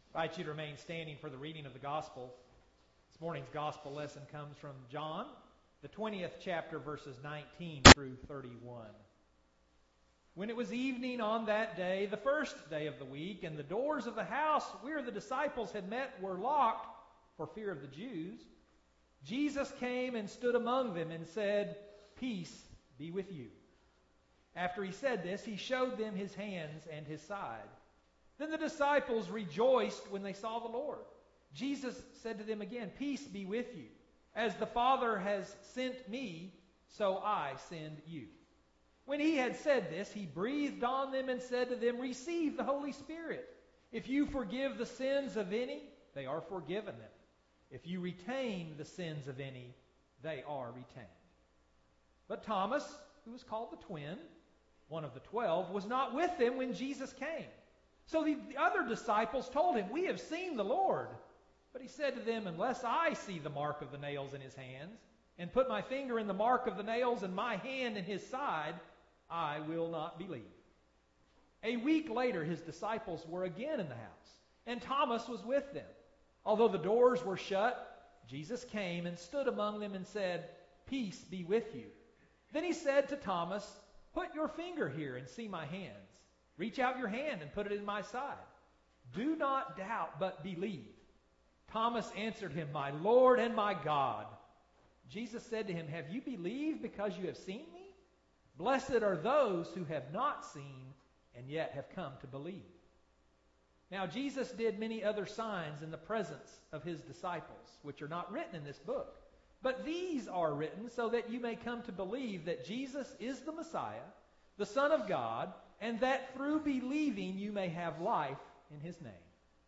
I invite you to remain standing for the reading of the gospel. This morning's gospel lesson comes from John, the 20th chapter, verses 19 through 31. When it was evening on that day, the first day of the week, and the doors of the house where the disciples had met were locked for fear of the Jews, Jesus came and stood among them and said, "Peace be with you." After he said this, he showed them his hands and his side. Then the disciples rejoiced when they saw the Lord. Jesus said to them again, "Peace be with you. As the Father has sent me, so I send you." When he had said this, he breathed on them and said to them, "Receive the Holy Spirit. If you forgive the sins of any, they are forgiven them. If you retain the sins of any, they are retained." But Thomas, who was called the twin, one of the 12, was not with them when Jesus came. So the other disciples told him, "We have seen the Lord." But he said to them, "Unless I see the mark of the nails in his hands, and put my finger in the mark of the nails and my hand in his side, I will not believe." A week later, his disciples were again in the house, and Thomas was with them. Although the doors were shut, Jesus came and stood among them and said, "Peace be with you." Then he said to Thomas, "Put your finger here and see my hands. Reach out your hand and put it in my side. Do not doubt, but believe." Thomas answered him, "My Lord and my God." Jesus said to him, "Have you believed because you have seen me? Blessed are those who have not seen and yet have come to believe." Now Jesus did many other signs in the presence of his disciples, which are not written in this book. But these are written so that you may come to believe that Jesus is the Messiah, the Son of God, and that through believing you may have life in his name.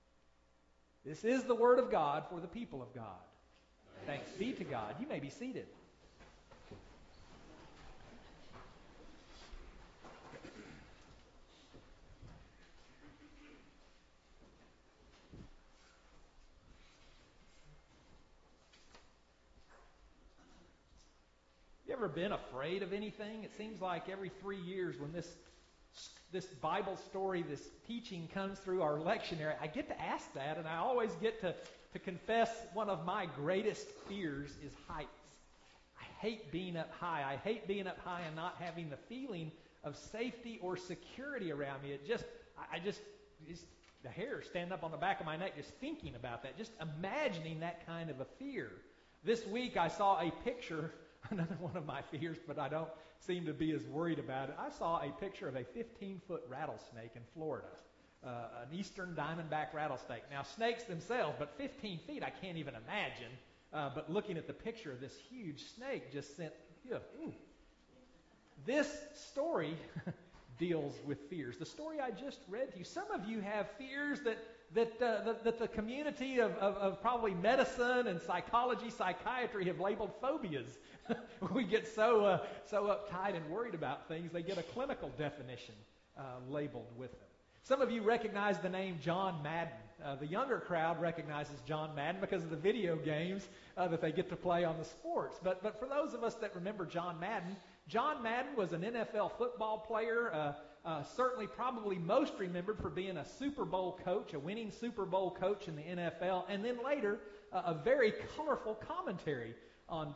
This is the word of God for the people of God. Thanks be to God. You may be seated. You ever been afraid of anything? It seems like every 3 years when this Bible story, this teaching comes through our lectionary, I get to ask that, and I always get to confess one of my greatest fears is heights. I hate being up high. I hate being up high and not having the feeling of safety or security around me. The hair stand up on the back of my neck just thinking about that, just imagining that kind of a fear. This week I saw a picture, another one of my fears, but I don't seem to be as worried about it. I saw a picture of a 15-foot rattlesnake in Florida, an eastern diamondback rattlesnake. Now, snakes themselves, but 15 feet, I can't even imagine. But looking at the picture of this huge snake just sent, ooh. This story deals with fears. The story I just read to you, some of you have fears that the community of probably medicine and psychology, psychiatry have labeled phobias. We get so uptight and worried about things, they get a clinical definition labeled with them. Some of you recognize the name John Madden. The younger crowd recognizes John Madden because of the video games that they get to play on the sports. But for those of us that remember John Madden was an NFL football player, certainly probably most remembered for being a Super Bowl coach, a winning Super Bowl coach in the NFL, and then later a very colorful commentator on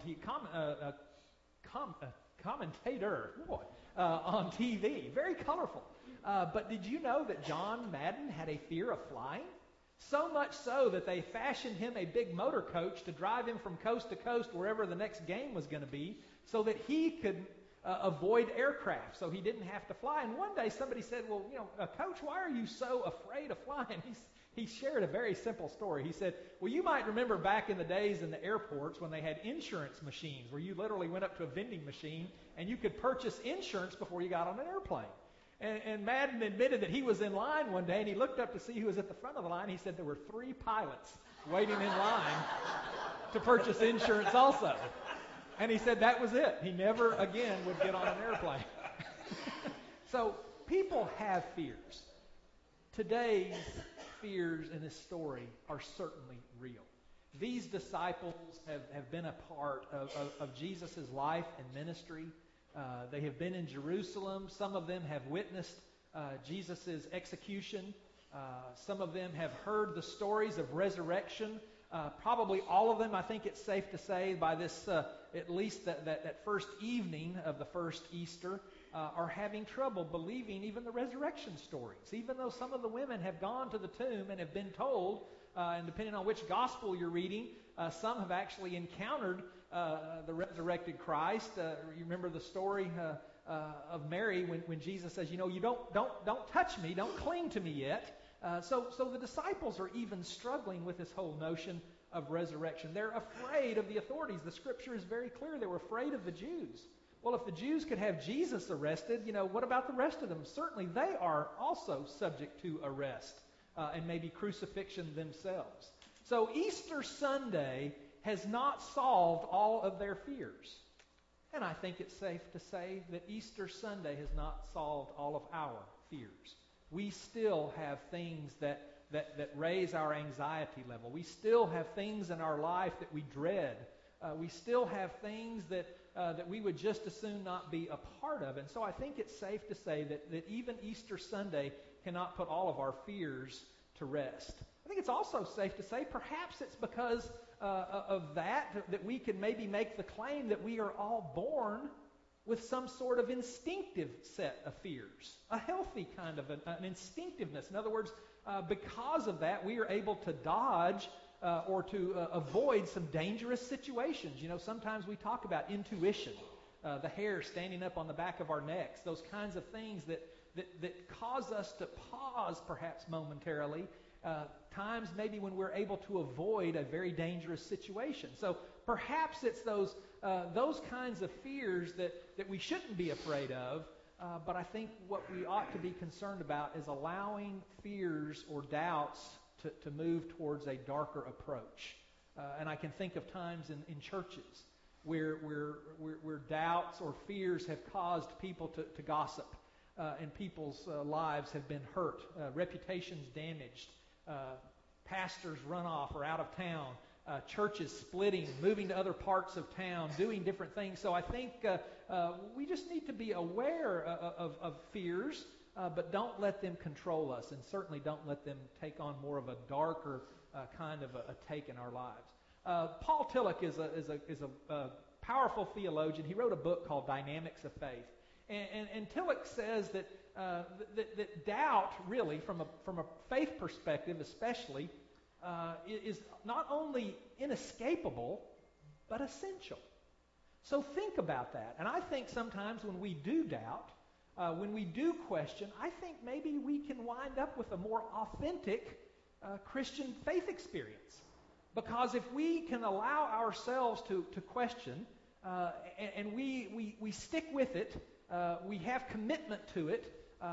TV. Very colorful. But did you know that John Madden had a fear of flying? So much so that they fashioned him a big motor coach to drive him from coast to coast wherever the next game was going to be so that he could avoid aircraft, so he didn't have to fly. And one day somebody said, "Well, Coach, why are you so afraid of flying?" He shared a very simple story. He said, "Well, you might remember back in the days in the airports when they had insurance machines where you literally went up to a vending machine and you could purchase insurance before you got on an airplane." And Madden admitted that he was in line one day and he looked up to see who was at the front of the line. He said there were 3 pilots waiting in line to purchase insurance also. And he said that was it. He never again would get on an airplane. So people have fears. Today's fears in this story are certainly real. These disciples have been a part of Jesus' life and ministry. They have been in Jerusalem. Some of them have witnessed Jesus' execution. Some of them have heard the stories of resurrection. Probably all of them, I think it's safe to say, by this, at least that first evening of the first Easter, are having trouble believing even the resurrection stories. Even though some of the women have gone to the tomb and have been told, and depending on which gospel you're reading, some have actually encountered the resurrected Christ. You remember the story of Mary when Jesus says, you don't touch me, don't cling to me yet. So the disciples are even struggling with this whole notion of resurrection. They're afraid of the authorities. The Scripture is very clear. They were afraid of the Jews. Well, if the Jews could have Jesus arrested, what about the rest of them? Certainly they are also subject to arrest and maybe crucifixion themselves. So Easter Sunday has not solved all of their fears. And I think it's safe to say that Easter Sunday has not solved all of our fears. We still have things that raise our anxiety level. We still have things in our life that we dread. We still have things that we would just as soon not be a part of. And so I think it's safe to say that even Easter Sunday cannot put all of our fears to rest. I think it's also safe to say perhaps it's because of that we can maybe make the claim that we are all born with some sort of instinctive set of fears, a healthy kind of an instinctiveness. In other words, because of that, we are able to dodge or to avoid some dangerous situations. Sometimes we talk about intuition, the hair standing up on the back of our necks, those kinds of things that cause us to pause perhaps momentarily, times maybe when we're able to avoid a very dangerous situation. So perhaps it's those kinds of fears that we shouldn't be afraid of, but I think what we ought to be concerned about is allowing fears or doubts to move towards a darker approach. And I can think of times in churches where doubts or fears have caused people to gossip, and people's lives have been hurt, reputations damaged, pastors run off or out of town, churches splitting, moving to other parts of town, doing different things. So I think we just need to be aware of fears, but don't let them control us, and certainly don't let them take on more of a darker kind of a take in our lives. Paul Tillich is a powerful theologian. He wrote a book called Dynamics of Faith, and Tillich says that doubt, really, from a faith perspective especially, is not only inescapable, but essential. So think about that. And I think sometimes when we do doubt, when we do question, I think maybe we can wind up with a more authentic Christian faith experience. Because if we can allow ourselves to question, and we stick with it, we have commitment to it,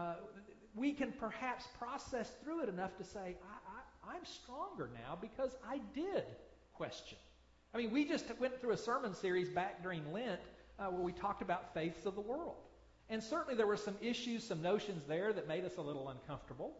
we can perhaps process through it enough to say, I'm stronger now because I did question. I mean, we just went through a sermon series back during Lent where we talked about faiths of the world. And certainly there were some issues, some notions there that made us a little uncomfortable.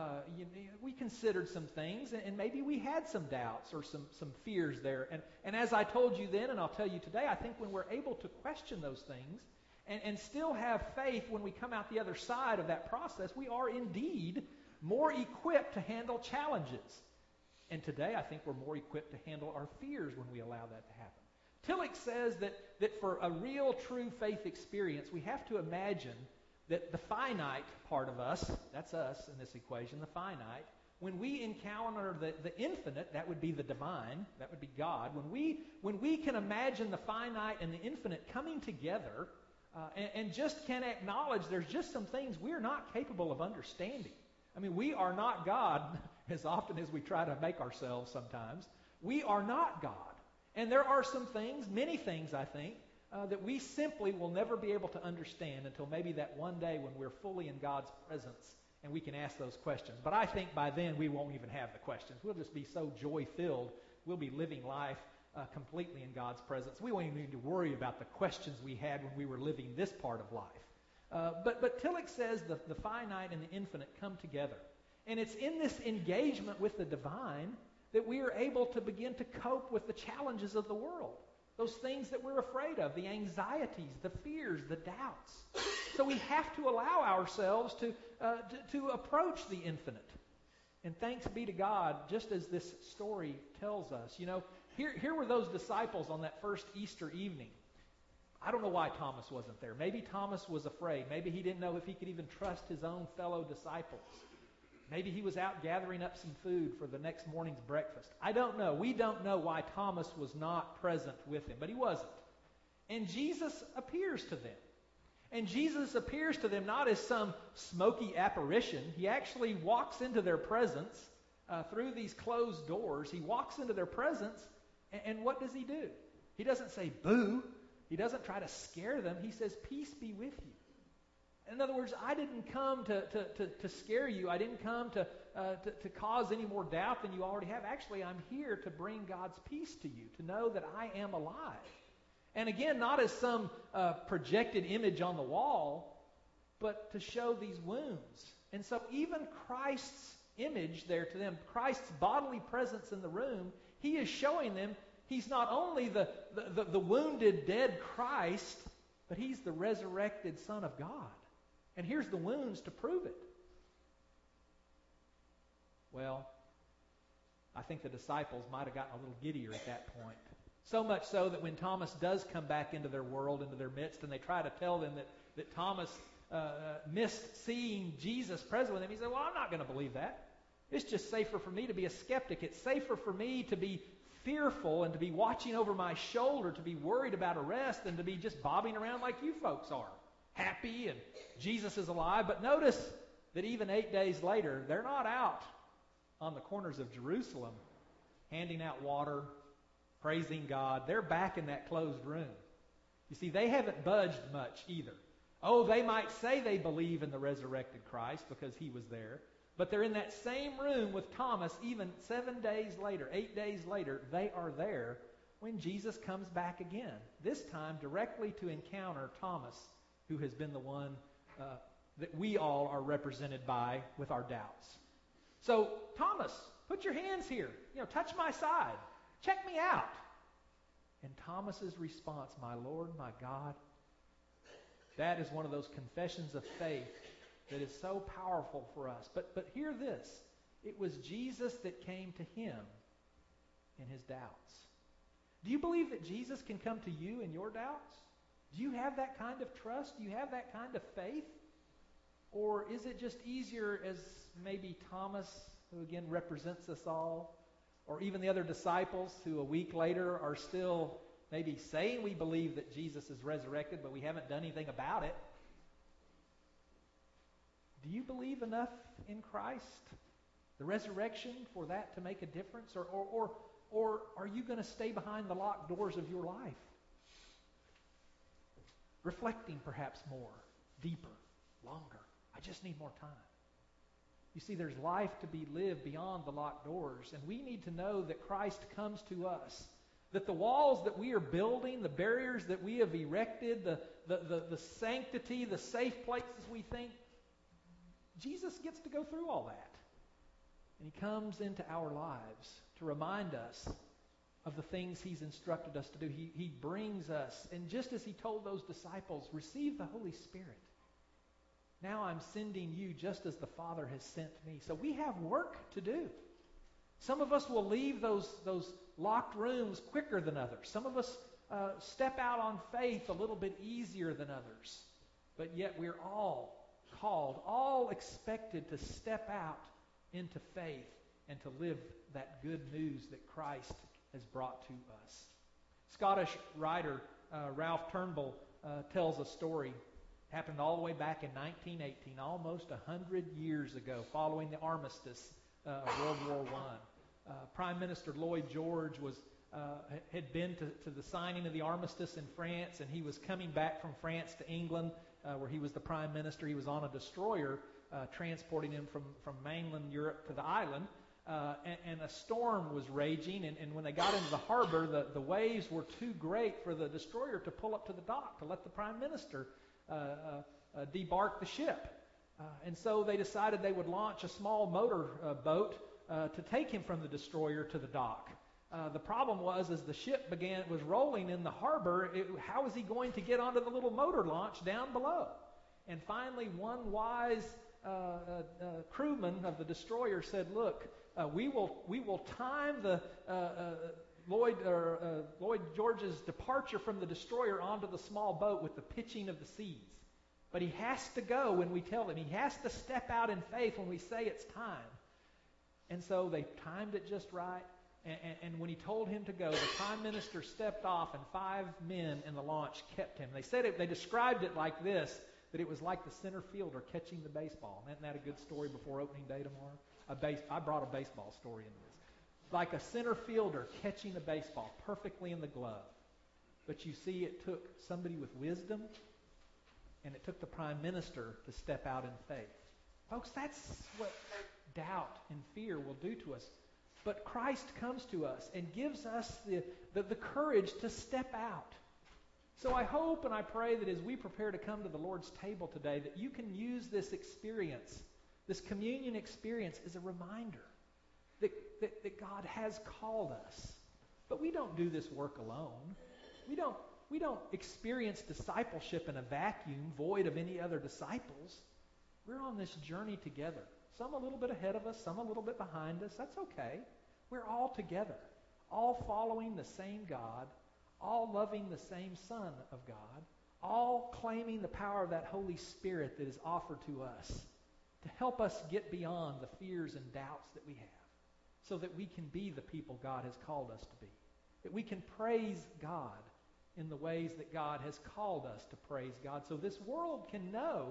We considered some things, and maybe we had some doubts or some fears there. And as I told you then, and I'll tell you today, I think when we're able to question those things and still have faith when we come out the other side of that process, we are indeed more equipped to handle challenges. And today I think we're more equipped to handle our fears when we allow that to happen. Tillich says that for a real, true faith experience, we have to imagine that the finite part of us, that's us in this equation, the finite, when we encounter the infinite, that would be the divine, that would be God, when we can imagine the finite and the infinite coming together and just can acknowledge there's just some things we're not capable of understanding. I mean, we are not God as often as we try to make ourselves sometimes. We are not God. And there are some things, many things, I think, that we simply will never be able to understand until maybe that one day when we're fully in God's presence and we can ask those questions. But I think by then we won't even have the questions. We'll just be so joy-filled. We'll be living life completely in God's presence. We won't even need to worry about the questions we had when we were living this part of life. But Tillich says the finite and the infinite come together. And it's in this engagement with the divine that we are able to begin to cope with the challenges of the world. Those things that we're afraid of, the anxieties, the fears, the doubts. So we have to allow ourselves to approach the infinite. And thanks be to God, just as this story tells us. Here were those disciples on that first Easter evening. I don't know why Thomas wasn't there. Maybe Thomas was afraid. Maybe he didn't know if he could even trust his own fellow disciples. Maybe he was out gathering up some food for the next morning's breakfast. I don't know. We don't know why Thomas was not present with him, but he wasn't. And Jesus appears to them. And Jesus appears to them not as some smoky apparition. He actually walks into their presence through these closed doors. He walks into their presence, and what does he do? He doesn't say, boo. He doesn't try to scare them. He says, peace be with you. In other words, I didn't come to scare you. I didn't come to cause any more doubt than you already have. Actually, I'm here to bring God's peace to you, to know that I am alive. And again, not as some projected image on the wall, but to show these wounds. And so even Christ's image there to them, Christ's bodily presence in the room, he is showing them he's not only the wounded, dead Christ, but he's the resurrected Son of God. And here's the wounds to prove it. Well, I think the disciples might have gotten a little giddier at that point. So much so that when Thomas does come back into their world, into their midst, and they try to tell them that Thomas missed seeing Jesus present with him, he said, well, I'm not going to believe that. It's just safer for me to be a skeptic. It's safer for me to be fearful and to be watching over my shoulder, to be worried about arrest, than to be just bobbing around like you folks are. Happy and Jesus is alive. But notice that even 8 days later, they're not out on the corners of Jerusalem handing out water, praising God. They're back in that closed room. You see, they haven't budged much either. Oh, they might say they believe in the resurrected Christ because he was there, but they're in that same room with Thomas even 7 days later, 8 days later. They are there when Jesus comes back again, this time directly to encounter Thomas, who has been the one that we all are represented by with our doubts. So, Thomas, put your hands here. Touch my side. Check me out. And Thomas's response, my Lord, my God, that is one of those confessions of faith that is so powerful for us. But hear this. It was Jesus that came to him in his doubts. Do you believe that Jesus can come to you in your doubts? Do you have that kind of trust? Do you have that kind of faith? Or is it just easier as maybe Thomas, who again represents us all, or even the other disciples who a week later are still maybe saying we believe that Jesus is resurrected, but we haven't done anything about it? Do you believe enough in Christ, the resurrection, for that to make a difference? Or are you going to stay behind the locked doors of your life? Reflecting perhaps more, deeper, longer. I just need more time. You see, there's life to be lived beyond the locked doors, and we need to know that Christ comes to us. That the walls that we are building, the barriers that we have erected, the sanctity, the safe places we think, Jesus gets to go through all that. And he comes into our lives to remind us of the things he's instructed us to do. He brings us, and just as he told those disciples, receive the Holy Spirit. Now I'm sending you just as the Father has sent me. So we have work to do. Some of us will leave those locked rooms quicker than others. Some of us step out on faith a little bit easier than others. But yet we're all called, all expected to step out into faith and to live that good news that Christ has brought to us. Scottish writer Ralph Turnbull tells a story. Happened all the way back in 1918, almost 100 years ago, following the armistice of World War I. Prime Minister Lloyd George had been to the signing of the armistice in France, and he was coming back from France to England, where he was the Prime Minister. He was on a destroyer transporting him from mainland Europe to the island, and a storm was raging, and when they got into the harbor, the waves were too great for the destroyer to pull up to the dock to let the Prime Minister debark the ship. And so they decided they would launch a small motor boat to take him from the destroyer to the dock. The problem was, as the ship was rolling in the harbor, how was he going to get onto the little motor launch down below? And finally, one wise crewmen of the destroyer said, look, we will time the Lloyd George's departure from the destroyer onto the small boat with the pitching of the seas. But he has to go when we tell him. He has to step out in faith when we say it's time. And so they timed it just right. And when he told him to go, the prime minister stepped off, and 5 men in the launch kept him. They described it like this, that it was like the center fielder catching the baseball. Isn't that a good story before opening day tomorrow? I brought a baseball story into this. Like a center fielder catching a baseball perfectly in the glove. But you see, it took somebody with wisdom, and it took the prime minister to step out in faith. Folks, that's what doubt and fear will do to us. But Christ comes to us and gives us the courage to step out. So I hope and I pray that as we prepare to come to the Lord's table today, that you can use this experience, this communion experience, as a reminder that God has called us. But we don't do this work alone. We don't experience discipleship in a vacuum, void of any other disciples. We're on this journey together. Some a little bit ahead of us, some a little bit behind us. That's okay. We're all together, all following the same God, all loving the same Son of God, all claiming the power of that Holy Spirit that is offered to us to help us get beyond the fears and doubts that we have, so that we can be the people God has called us to be, that we can praise God in the ways that God has called us to praise God, so this world can know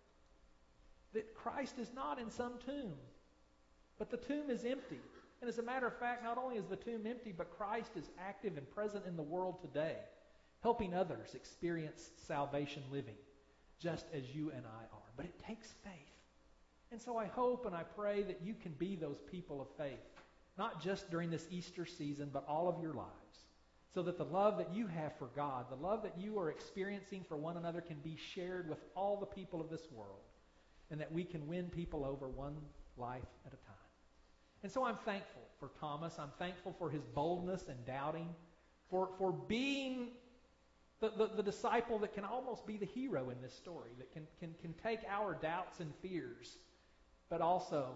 that Christ is not in some tomb, but the tomb is empty. And as a matter of fact, not only is the tomb empty, but Christ is active and present in the world today, helping others experience salvation living, just as you and I are. But it takes faith. And so I hope and I pray that you can be those people of faith, not just during this Easter season, but all of your lives, so that the love that you have for God, the love that you are experiencing for one another, can be shared with all the people of this world, and that we can win people over one life at a time. And so I'm thankful for Thomas. I'm thankful for his boldness and doubting, for being the disciple that can almost be the hero in this story, that can take our doubts and fears, but also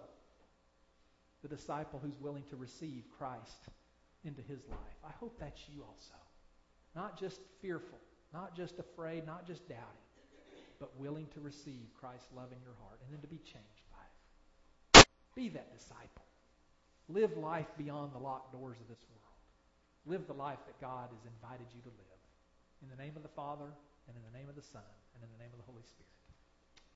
the disciple who's willing to receive Christ into his life. I hope that's you also. Not just fearful, not just afraid, not just doubting, but willing to receive Christ's love in your heart and then to be changed by it. Be that disciple. Live life beyond the locked doors of this world. Live the life that God has invited you to live. In the name of the Father, and in the name of the Son, and in the name of the Holy Spirit.